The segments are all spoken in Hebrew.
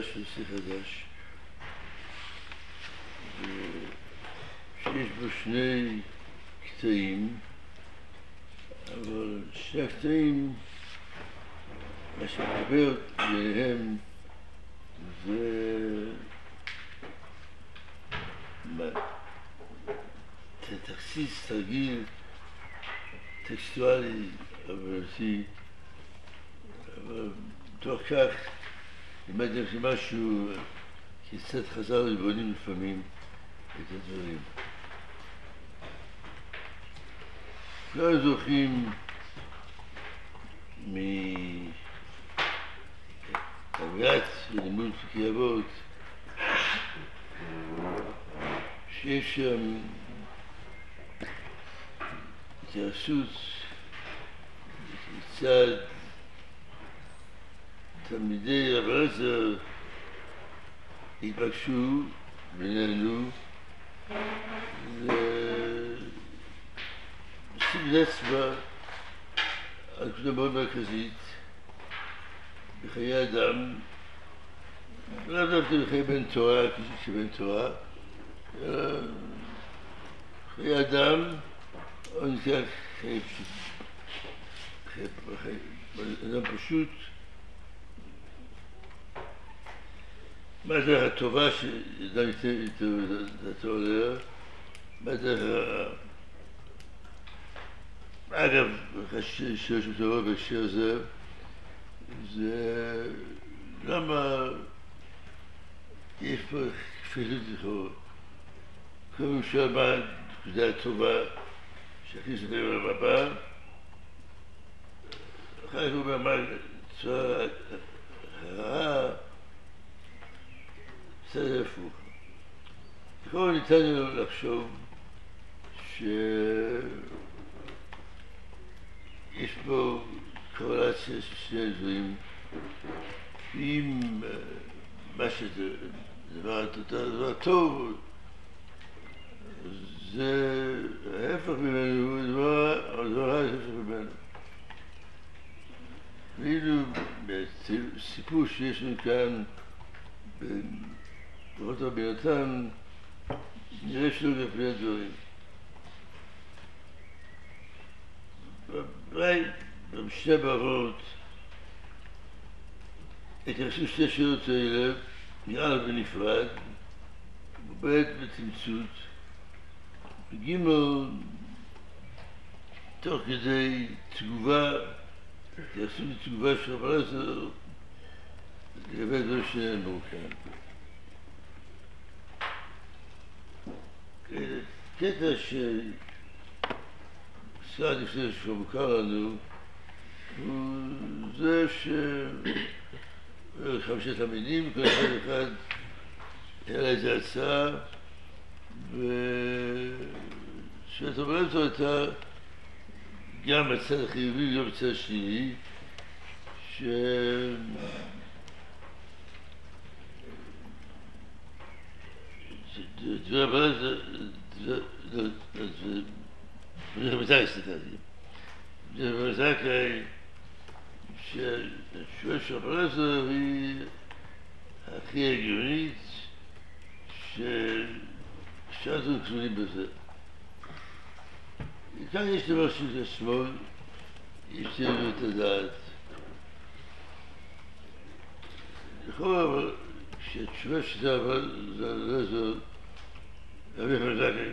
חדש ונושא חדש, שיש בו שני קטעים, אבל שני הקטעים, מה שמחבר ביניהם זה תכסיס, תרגיל טקסטואלי, עברתי, אבל בתוך כך לימדתי משהו כיצד חז"ל ובונים לפעמים את הדברים. כולם זוכים מהגעת לימוד פרקי אבות שיש שם התייחסות מצד תלמידי רב אליעזר התבקשו בינינו לשים אצבע על נקודה מאוד מרכזית בחיי אדם, לאו דווקא בחיי בן תורה, כשבן תורה, אלא חיי אדם, או נקרא חיי אדם פשוט. מה הדרך הטובה שאדם ייתן דעתו עליה? מה הדרך אגב, שיש טובה בהקשר הזה, זה למה יש פה כפילות לכאורה. קודם שואל מה הנקודה הטובה שהכניס את העולם הבא, אחר כך הוא אומר מה צורה הרעה, בסדר הפוך. לכאורה ניתן לנו לחשוב יש פה קורלציה של שני דברים, אם מה שזה דבר טוב, זה ההפך ממנו, הדבר ההפך ממנו. ואילו בסיפור שיש לנו כאן בברות רבי נתן, נראה שלא לפני הדברים. בשתי ברות התייחסו שתי שאלות האלה, נראה בנפרד, ובעת בתמצות, בגימל תוך כדי תגובה, התייחסו לתגובה של רב אליעזר לגבי דברים שנאמרו כאן. קטע סעד לפני שמוכר לנו הוא זה חמשת תלמידים, כל אחד היה לה איזו הצעה, ושאת אומרת זו הייתה גם בצד החיובי וגם בצד השלילי, דבר הבא זה זכאי שהתשובה של רב אליעזר היא הכי הגיונית שאנחנו כלולים בזה. כאן יש דבר של השמאל, יש לנו את הדעת. לכאורה אבל כשהתשובה של רב אליעזר רבי חזקי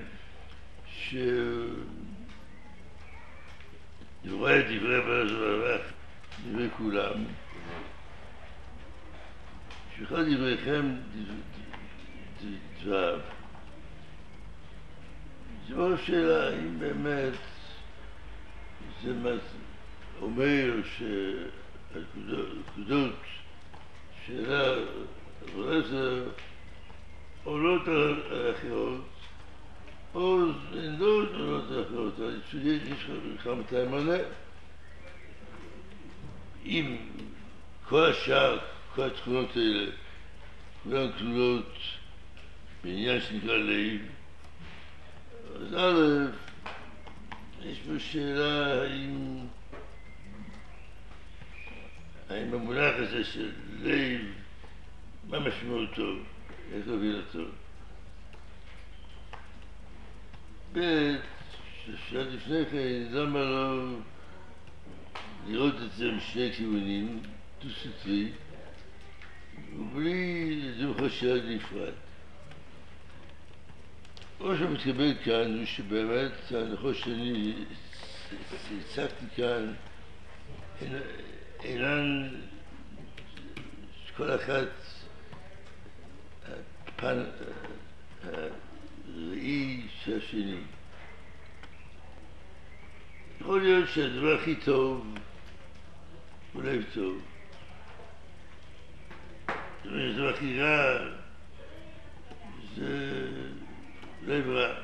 שרואה את דברי רב אליעזר דברי כולם, שאחד דבריכם דבריו. זו לא שאלה אם באמת זה אומר שהנקודות שאלה רב אליעזר עולות על אחרות, או לא עולות על אחרות, יש לך מתי מלא. אם כל השאר, כל התכונות האלה, כולן כלולות בעניין שנקרא לב, אז א', יש פה שאלה האם המונח הזה של לב מה משמעותו? איך להבין אותו? שעד לפני כן, למה לא לראות את זה משני כיוונים, דו-סטרי, ובלי לדון חשיבה נפרד. מה שמתקבל כאן הוא שבאמת ההנחות שאני הצגתי כאן אינן כל אחת הפן הראי של השני. יכול להיות שהדבר הכי טוב הוא לב טוב. הדבר הכי רע זה לב רע.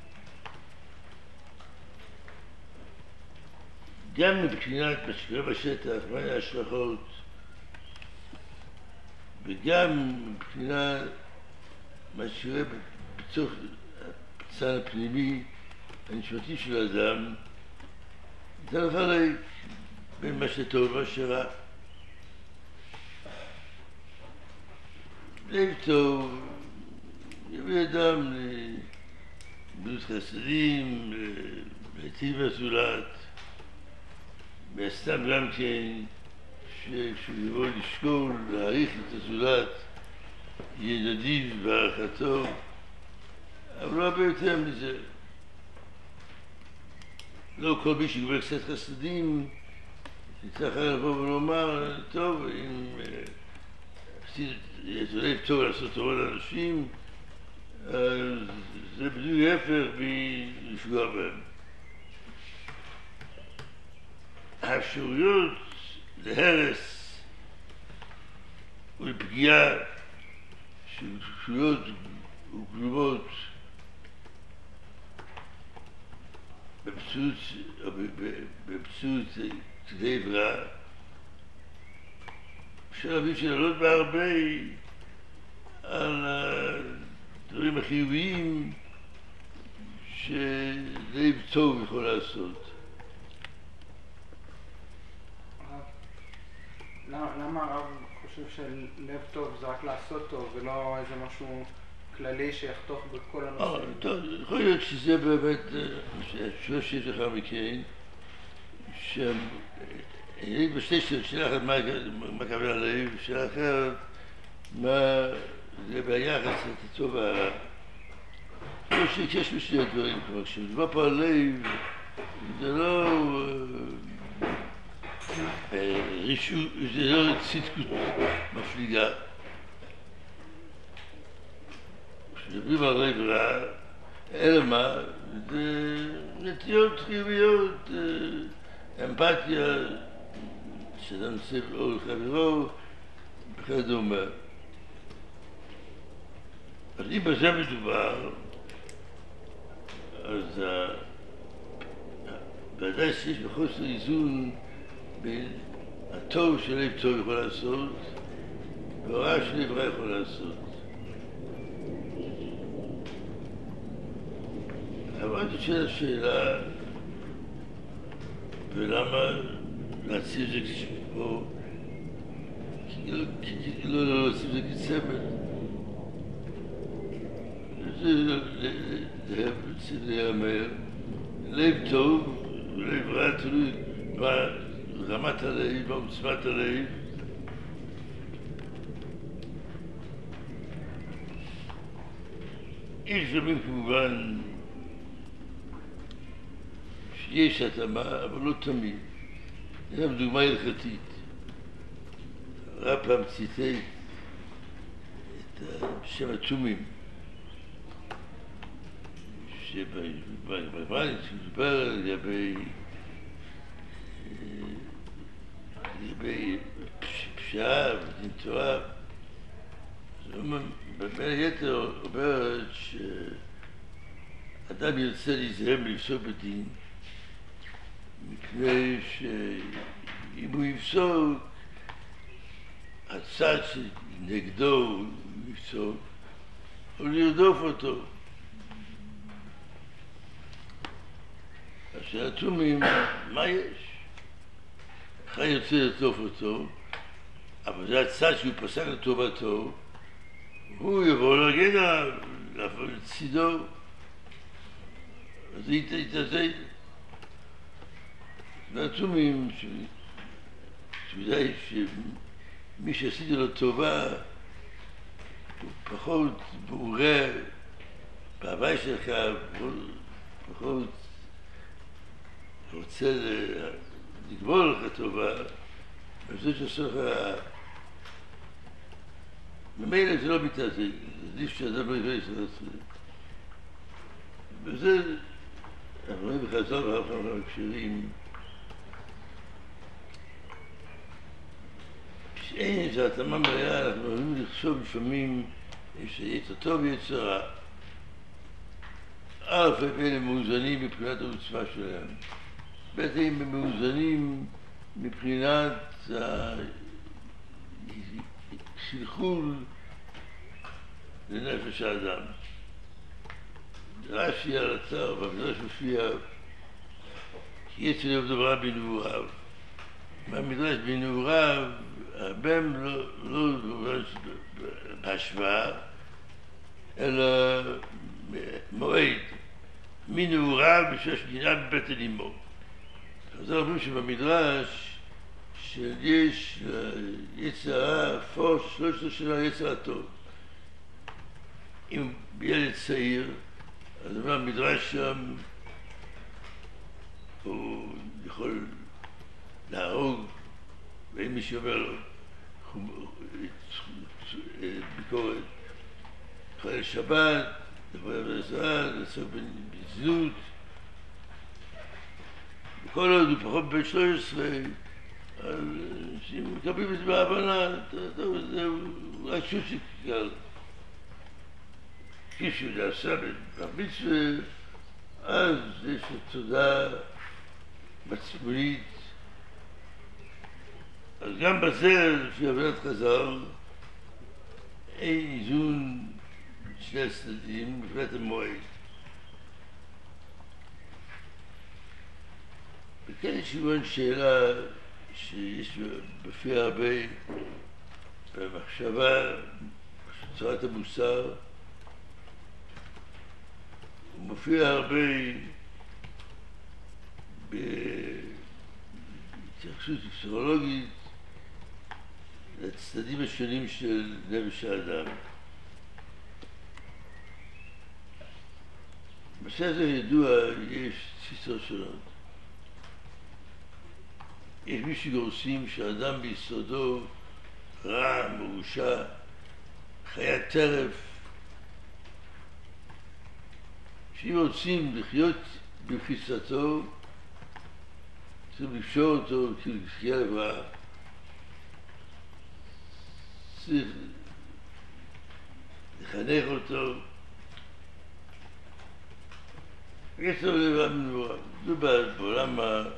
גם מבחינת מה שקורה בשטח, מה ההשלכות, וגם מבחינת מה שקורה בתוך הצד הפנימי הנשמתי של האדם, ניתן לחלק בין מה שטוב ומה שרע. לב טוב יביא אדם לגמילות חסדים, להיטיב הזולת, והסתם גם כן כשהוא יבוא לשקול, להעריך את הזולת, יהיה נדיב בהערכתו, אבל לא הרבה יותר מזה. לא כל מי שגובר קצת חסדים צריך לבוא ולומר, טוב, אם עשיתי את לב טוב לעשות טובה לאנשים, אז זה בדיוק ההפך מלפגוע בהם. האפשרויות להרס ולפגיעה שקשורות וגלומות במציאות לב רע, אפשר להבין שלעלות בהרבה על הדברים החיוביים שלב טוב יכול לעשות. למה הרב חושב שלב טוב זה רק לעשות טוב ולא איזה משהו כללי שיחתוך בכל הנושאים? טוב, יכול להיות שזה באמת, התשובה שיש לך מכן, בשתי שאלות, שאלה אחת מה כוונה ללב, שאלה אחרת מה זה ביחס לטוב והרע. יש בשני הדברים, כלומר, כשמדובר פה על לב, זה לא זה לא צדקות מפליגה. כשמדברים על לב רע, אלא מה? זה נטיות חיוביות, אמפתיה, שאדם נושא אור לחברו, וכדומה. אז אם בזה מדובר, אז ודאי שיש בחוסר איזון בין הטוב של לב טוב יכול לעשות והרע של לב רע יכול לעשות. אבל אני שואל השאלה, ולמה להציב את זה פה? לא להציב את זה כצמד. זה להיאמר, לב טוב ולב רע תלוי ברמת הלב, בעוצמת הלב. יש לפעמים כמובן שיש התאמה, אבל לא תמיד. הנה דוגמה הלכתית. הרב פעם ציטט את שם התומים. שבגמרא מדובר לגבי פשעה ודין תורה. בין היתר אומרת שאדם ירצה להיזהר מלפסוק בדין, מפני שאם הוא יפסוק, הצד שנגדו הוא יפסוק, הוא לרדוף אותו. השאלה תומים, מה יש? אחד ירצה לרדוף אותו, אבל זה הצד שהוא פסק לטובתו, הוא יבוא להגן עליו, להפעיל לצידו, אז זה יתעזד. ועצומים שוודאי שמי שעשיתי לו טובה הוא פחות מעורה בהווי שלך, פחות רוצה לגמור לך טובה, וזה שעושה לך ממילא זה לא מתעזד, זה עדיף שאדם לא יראה ישראל עצמי. וזה אנחנו רואים בחז"ל ואנחנו הקשרים שאין איזו התאמה מלאה, אנחנו יכולים לחשוב לפעמים שיצר טוב ויצר רע. א' אלה מאוזנים מבחינת העוצמה שלהם, ב' הם מאוזנים מבחינת החלחול לנפש האדם. רש"י על הצער, במדרש מופיע כי יצר יום דבר בנעוריו. במדרש בנעוריו, הבן לא בהשוואה, אלא מועד, מנעוריו בשביל שגינה בבטן אמו. חז"ל אומרים שבמדרש שיש יצר הרע, פוש 13 שנה יצר הטוב. אם ילד צעיר, אז המדרש שם הוא יכול להרוג, ואם מישהו אומר לו ביקורת, חלל שבת, לחלל בעזרה, לעסוק בזנות, וכל עוד הוא פחות בן 13, אז אם מקבלים את זה בהבנה, זה רק שוציק קל. כשהוא נעשה במצווה, אז יש לו תודה מצפונית. אז גם בזה, לפי הבנת חז"ל, אין איזון שני הצדדים מבחינת המועד. וכן יש כמובן שאלה שיש בפי הרבה במחשבה, צורת המוסר, הוא מופיע הרבה בהתייחסות פסיכולוגית לצדדים השונים של נפש האדם. בנושא הזה ידוע, יש תפיסות שונות. יש מי שגורסים שהאדם ביסודו רע, מרושע, חיית טרף, שאם רוצים לחיות בפריצתו, צריכים לפשור אותו ככלב רע. צריך לחנך אותו. יש לו לבד מנורה. זה בעולם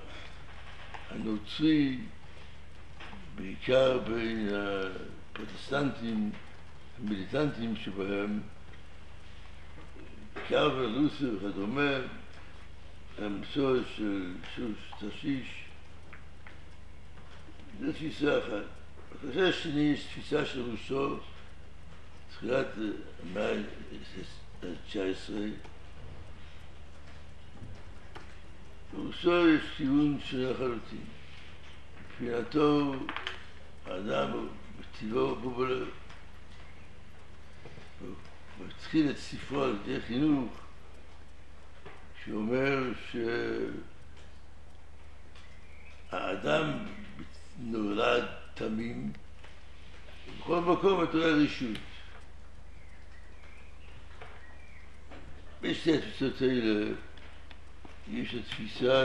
הנוצרי, בעיקר בין הפרוטסטנטים, המיליטנטים שבהם, קרבר, לוסר וכדומה, המסורת של שוש תרשיש, זו תפיסה אחת. בקשה השני יש תפיסה של רוסו, תחילת המאה ה-19. ברוסו יש כיוון של לחלוטין. מבחינתו, האדם הוא בטבעו בובולר. הוא מתחיל את ספרו על ידי חינוך, שאומר שהאדם נולד תמים, ובכל מקום אתה רואה רישות. בשתי התפיסות האלה יש התפיסה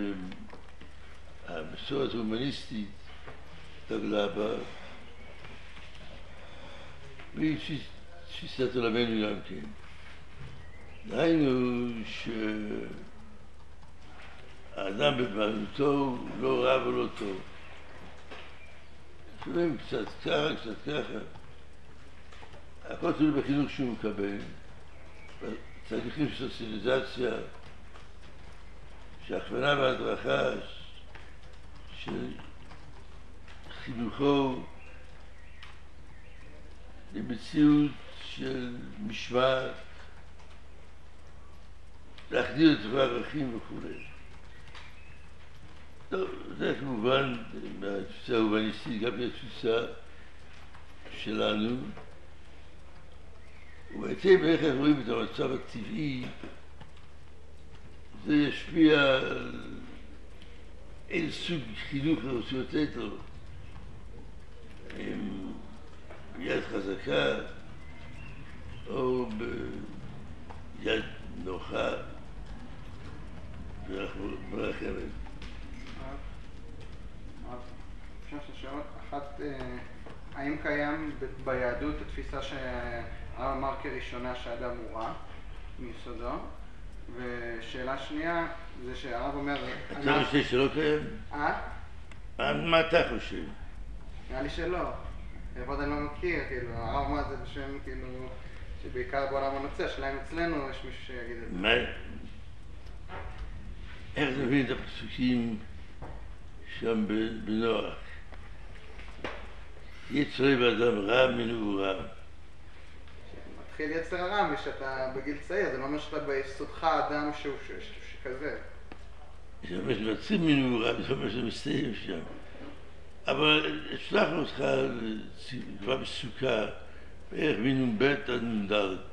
שהמסורת ההומניסטית דגלה בה, והיא תפיסת עולמנו גם כן. דהיינו שהאדם בבעלותו לא רע ולא טוב. שומעים קצת ככה, קצת ככה. הכל תלוי בחינוך שהוא מקבל. תהליכים של סוציאליזציה, שהכוונה והדרכה של חינוכו למציאות של משמעת, להחדיר את הערכים וכו'. טוב, זה כמובן מהתפיסה ההומניסטית, גם מהתפיסה שלנו, ובעצם איך אנחנו רואים את המצב הטבעי, זה ישפיע על איזה סוג חינוך אנחנו רוצים לתת לו. עם יד חזקה או ביד נוחה ואנחנו מרחמת. אפשר לשאול, אחת, האם קיים ביהדות התפיסה שהרב אמר כראשונה שהאדם הוא רע מיסודו? ושאלה שנייה זה שהרב אומר... אתה חושב שלא קיים? מה אתה חושב? נראה לי שלא. לפחות אני לא מכיר, כאילו, הרב אמר את זה בשם, כאילו, שבעיקר בעולם הנוצרי, שלהם אצלנו יש מישהו שיגיד את זה. מה? איך אתה מבין את הפסוקים שם בנוח? יצר באדם רע מנעוריו. מתחיל יצר הרע משאתה בגיל צעיר, זה לא אומר שאתה ביסודך אדם שהוא שכזה. זה אומר שמצאים מנעוריו, זה אומר שזה מסתיים שם. אבל הצלחנו אותך כבר בסוכה, בערך מנ"ב עד נ"ד.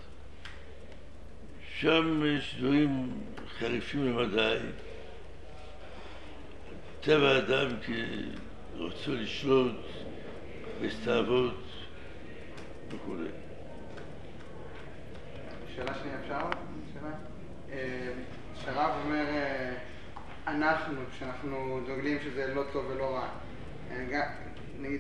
שם יש דברים חריפים למדי. טבע האדם כרוצה לשלוט בסתאוות וכו'. שאלה שנייה אפשר? שהרב אומר, אנחנו, שאנחנו דוגלים שזה לא טוב ולא רע. נגיד,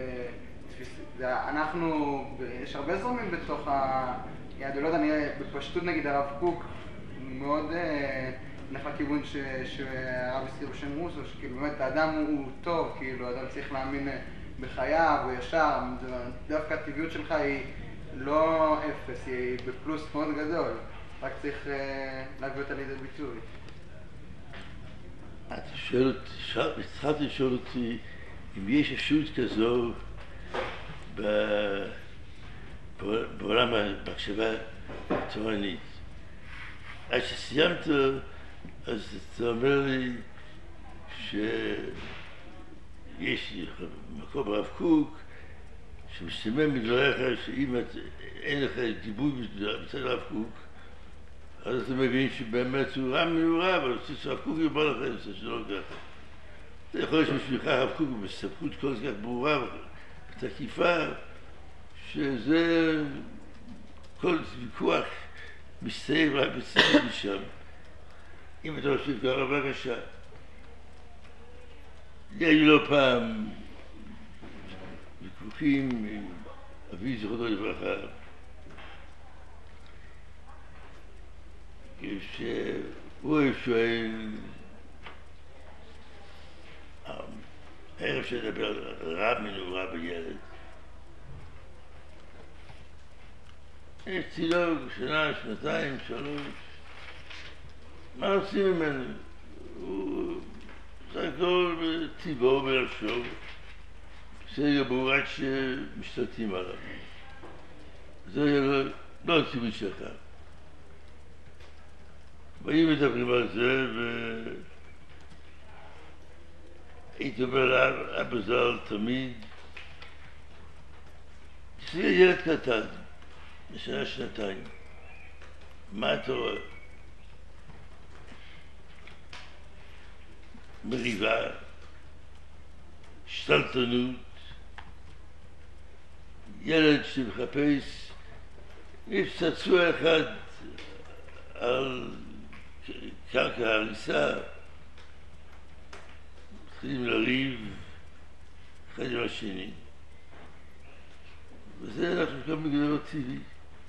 אנחנו, יש הרבה זרמים בתוך היהדות, לא יודע, בפשטות נגיד הרב קוק מאוד נלך לכיוון שהרב הזכיר בשם רוסו, שכאילו באמת האדם הוא טוב, כאילו האדם צריך להאמין בחייו, הוא ישר, דווקא הטבעיות שלך היא לא אפס, היא בפלוס מאוד גדול, רק צריך להביא אותה לידי ביטוי. התחלתי לשאול אותי אם יש אפשרות כזו בעולם המחשבה התורנית. עד שסיימת, אז אתה אומר לי שיש מקום ברב קוק שמשתמע מדבריך שאם אין לך דיבוי מצד הרב קוק, אז אתה מבין שבאמת הוא רע מנעוריו, אבל הרב קוק יאמר לך את זה שלא ככה. זה יכול להיות שבשבילך הרב קוק בסמכות כל כך ברורה ותקיפה, שזה כל ויכוח מסתיים רק בצדדים משם. אם אתה חושב ככה, בבקשה. היו לא פעם ויכוחים עם אבי זכרונו לברכה, כשהוא שואל, הערב שדבר רע מנעוריו בילד, יש צילוג, שנה, שנתיים, 3, מה עושים ממנו? הוא סך הכל בטיבו, בנפשו, בסדר גמור עד שמשתלטים עליו. זה לא הציווי שלך. והיו מדברים על זה, והייתי אומר לאבא ז"ל תמיד, תסתכל ילד קטן, בשנה, שנתיים, מה אתה רואה? מריבה, שתלטנות, ילד שמחפש צעצוע אחד על קרקע הריסה, מתחילים לריב אחד עם השני, וזה אנחנו גם בגללו טבעי.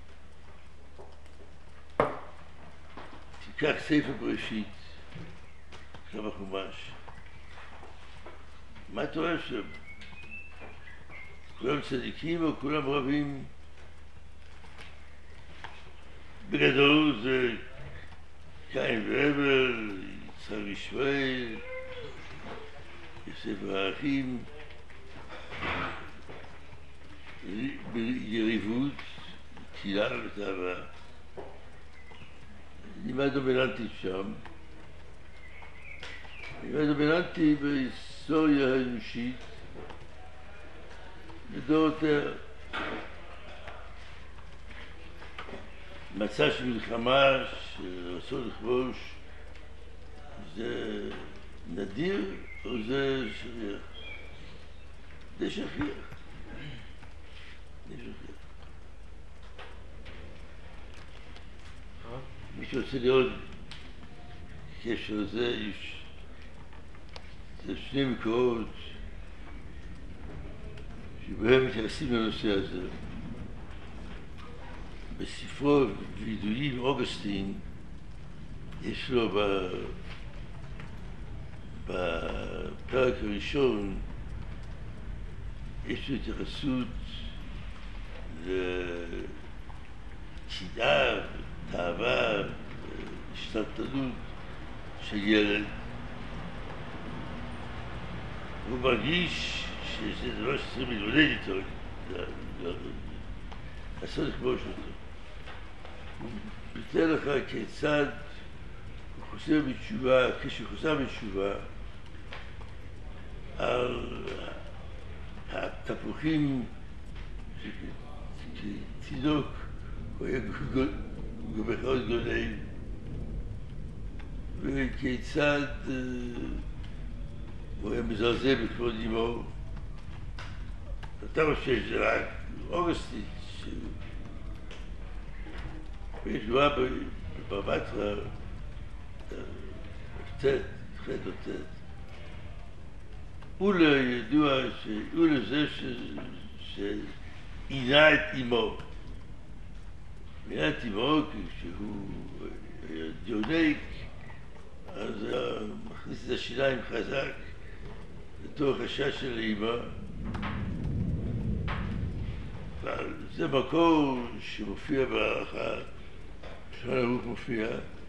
תיקח ספר בראשית, כמה חומש, מה אתה רואה שם? כולם צדיקים או כולם רבים? בגדול זה קין והבל, יצחק וישמעאל, יוסף והאחים, יריבות, קהילה ותאווה, נימה דומיננטית שם, נימה דומיננטית בהיסטוריה האנושית, לדורותיה. מצע של מלחמה שרצו לכבוש, זה נדיר או זה שכיח? זה שכיח. מי שרוצה לראות קשר לזה, זה שני מקורות שבהם מתייחסים לנושא הזה. בספרו וידויים אוגוסטין יש לו בפרק הראשון יש לו התייחסות לשנאה, תאווה, השתלטנות של ילד. הוא מרגיש שזה דבר שצריך להתמודד איתו, לעשות לכבוש אותו. הוא ביטא לך כיצד הוא חוזר בתשובה, כשהוא חוזר בתשובה על התפוחים שתינוק הוא היה גובחות גודל, וכיצד הוא היה מזרזר בכבוד אמו. אתה חושב שזה רק אוגוסטין, ויש דברה בבטרה, תחילת אותת. אולה ידוע שאולה זה שעינה את אמו. עינה את אמו כשהוא יונק, אז מכניס את השיניים חזק לתוך השד של האמא. זה מקור שמופיע בהלכה, שולחן ערוך מופיע,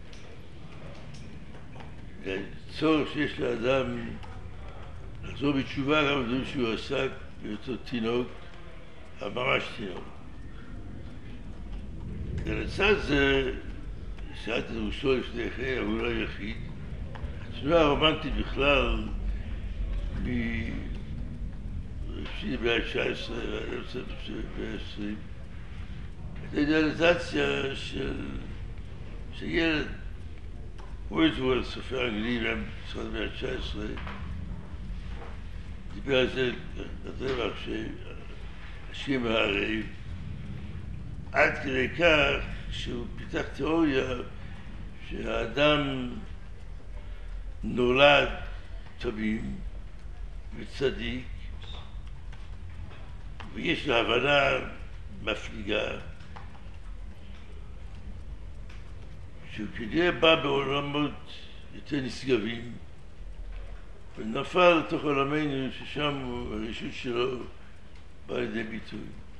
צורך שיש לאדם לחזור בתשובה גם בדברים שהוא עסק באותו תינוק, ממש תינוק. ולצד זה, שאלת את רוסו לפני אחרי, אבל הוא לא היחיד, התנועה הרומנטית בכלל בראשית המאה ה-19 ועד אמצע המאה ה-20, את האידיאליזציה של ילד. וורדסוורת', סופר אנגלי בתחילת המאה ה-19, דיבר על זה בטבח שהשיר מהערב, עד כדי כך שהוא פיתח תיאוריה שהאדם נולד תמים וצדיק, ויש לו הבנה מפליגה שהוא כנראה בא בעולמות יותר נשגבים ונפל לתוך עולמנו ששם הרשות שלו באה לידי ביטוי.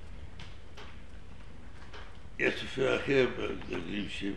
יש סופר אחר בגדולים שהם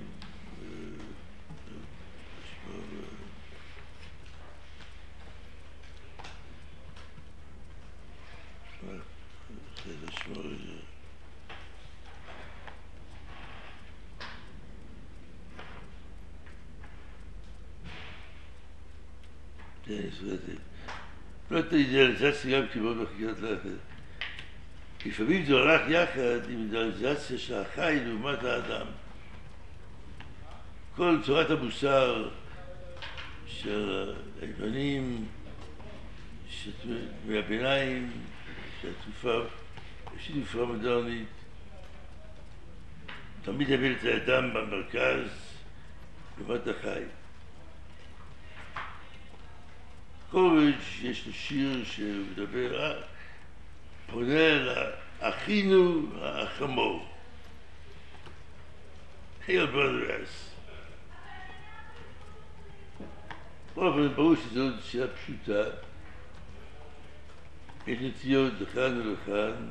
לא את האידיאליזציה גם כמו בחקירת לכת. לפעמים זה הולך יחד עם אידיאליזציה של החי לעומת האדם. כל צורת המוסר של היוונים, מהביניים, של התקופה מודרנית, תמיד הביא את האדם במרכז לעומת החי. קוביץ' יש לו שיר שהוא מדבר, פונה לאחינו החמור. Hail brothers. אבל ברור שזו שאלה פשוטה. יש נטיות לכאן ולכאן.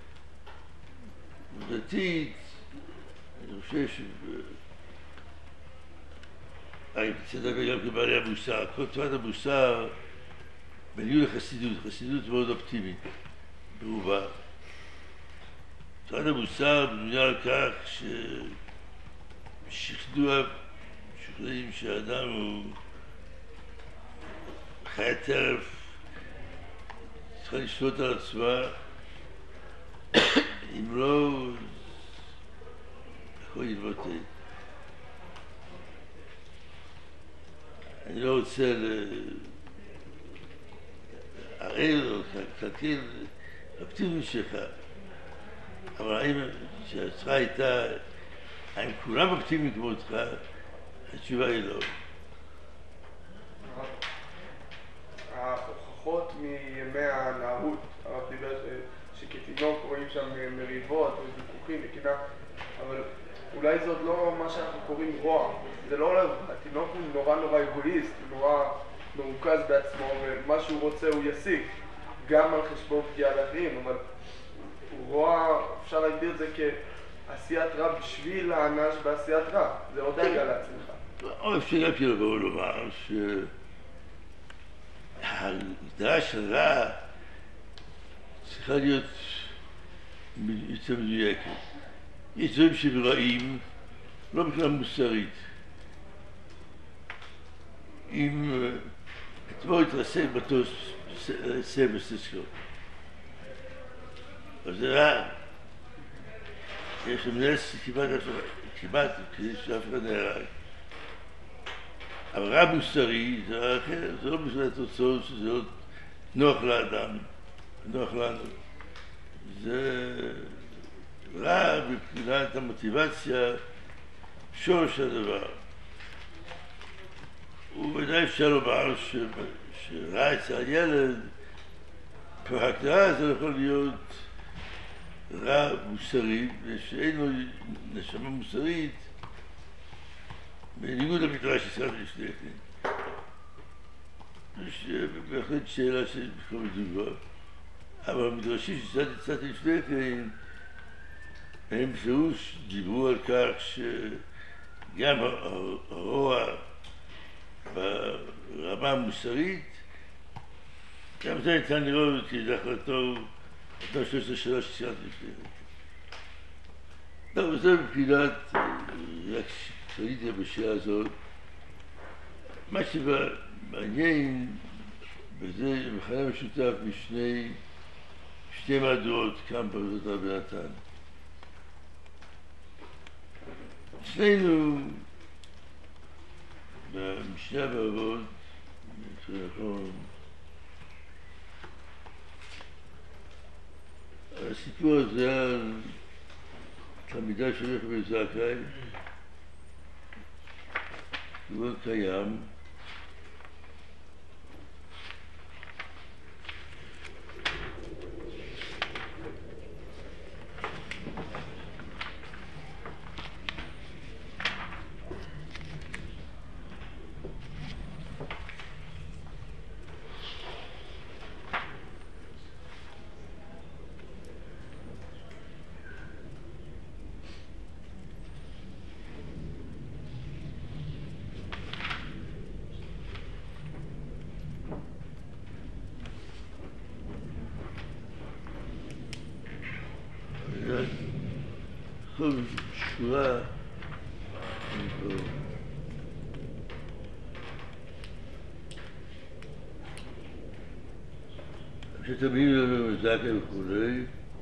ודתית, אני חושב אני רוצה לדבר גם כבעלי המוסר. כל תורת המוסר בניהול החסידות, חסידות מאוד אופטימית, ברובה. משרד המוסר בנויה על כך ששכנוע, שוכנעים שהאדם הוא חיית טרף, צריכה לשלוט על עצמה, אם לא, הכל יתבטא. אני לא רוצה לערער או לקלקל האופטימיות שלך, אבל האם שהצרה הייתה, האם כולם אופטימיים כמותך? התשובה היא לא. ההוכחות מימי הנערות, הרב דיבר שכתינוק רואים שם מריבות וויכוחים וקינה, אבל אולי זה עוד לא מה שאנחנו קוראים רוע. זה לא עולה, התינוק הוא נורא אגואיסט, הוא נורא מרוכז בעצמו, ומה שהוא רוצה הוא ישיג, גם על חשבון פגיעה לאחרים, אבל רוע, אפשר להגדיר את זה כעשיית רע בשביל הענש בעשיית רע. זה עוד דאגה לעצמך. או אפשר גם לבוא ולומר שההגדרה של רע צריכה להיות יותר מדויקת. יש דברים שהם רעים, לא בכלל מוסרית. אם אתמול התרסק מטוס סן פרנסיסקו, אז זה רע. יש שם נס כמעט כדי שאף אחד נהרג. אבל רע מוסרי זה רע אחר, זה לא בשביל התוצאות שזה לא נוח לאדם, נוח לנו. זה רע מבחינת המוטיבציה, שורש הדבר. ובוודאי אפשר לומר שרע אצל הילד, בהגדרה זה יכול להיות רע מוסרי, ושאין לו נשמה מוסרית, בניגוד למדרש שהזכרתי לפני כן. יש בהחלט שאלה שבכלל מדובר, אבל המדרשים שהזכרתי לפני כן, הם בפירוש דיברו על כך שגם הרוע ברמה המוסרית, גם זה ניתן לראות כדחלתו אותה 13 שאלה שהזכרתי לפני כן. טוב, זה מבחינת רק ראיתי בשעה הזאת. מה שמעניין בזה מכנה משותף בשתי מהדורות כאן פרשת רבי נתן. אצלנו במשנה באבות, נכון, הסיפור הזה על תלמידה של רבי זכאי, הוא קיים, כל שורה שתמיד זכאי וכולי,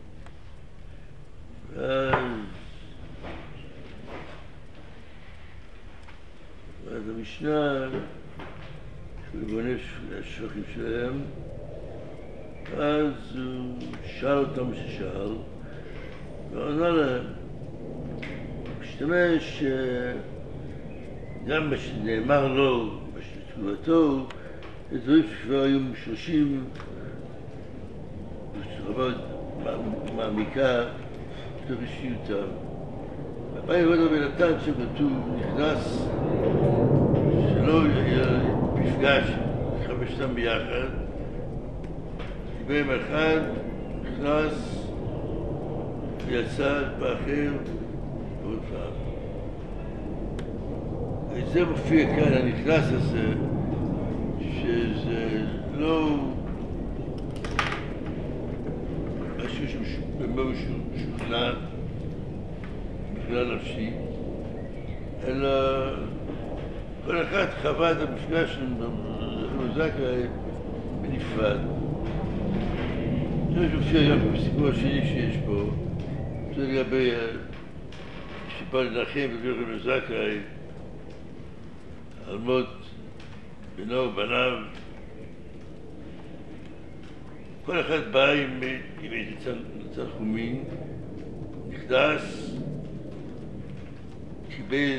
ואז המשנה שהוא בונה השפכים שלהם, אז הוא שאל אותם מה ששאל ועונה להם, משתמש גם מה שנאמר לו בתגובתו, זה דברים שכבר היו מושרשים בצורה מעמיקה בתוך אישיותם. הפעם עוד רבי נתן שכתוב נכנס שלא היה מפגש חמשתם ביחד, קיבל אחד, נכנס ויצא באחר ועוד פעם. וזה מופיע כאן, הנכנס הזה, שזה לא משהו במה הוא שוכנע מבחינה נפשית, אלא כל אחד חווה את המפגש עם זכאי בנפרד. זה מופיע גם בסיפור השני שיש פה, זה לגבי שבא לנחם בברכם זכאי על מות בנו ובניו. כל אחד בא עם תנחומים, נכנס, קיבל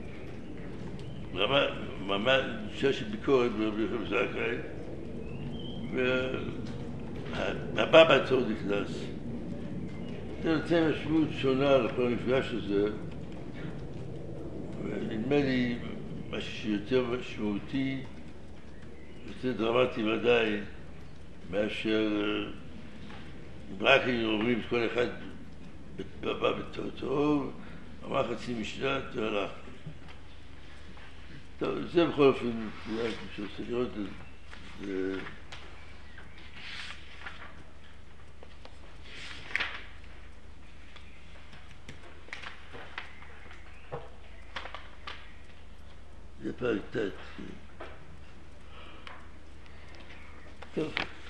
רמה של ביקורת בברכם זכאי, והבא בתור נכנס. זה נותן משמעות שונה לכל המפגש הזה, ונדמה לי משהו שיותר משמעותי, יותר דרמטי ודאי, מאשר אם רק היינו אומרים שכל אחד בא בתור טוב, אמר חצי משנה, והלך. טוב, זה בכל אופן, אולי אני רוצה לראות את זה. זה פרק ט'. טוב.